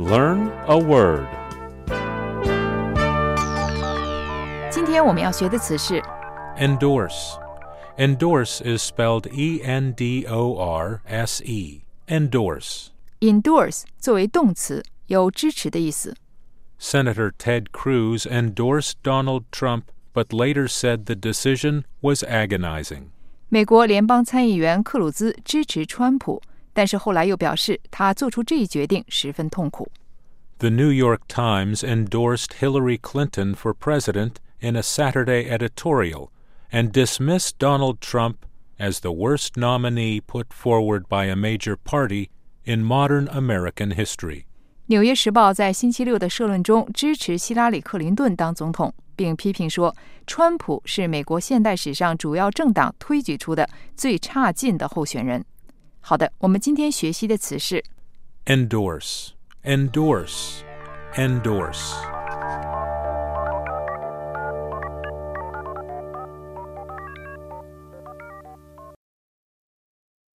Learn a word. 今天我们要学的词是 Endorse. Endorse is spelled E-N-D-O-R-S-E. Endorse. endorse 作为动词，有支持的意思。 Senator Ted Cruz endorsed Donald Trump, but later said the decision was agonizing. 美国联邦参议员克鲁兹支持川普，但是后来又表示他做出这一决定十分痛苦。 The New York Times endorsed Hillary Clinton for president in a Saturday editorial and dismissed Donald Trump as the worst nominee put forward by a major party in modern American history. 纽约时报在星期六的社论中支持希拉里·克林顿当总统，并批评说，川普是美国现代史上主要政党推举出的最差劲的候选人。好的，我们今天学习的词是 Endorse. Endorse. Endorse.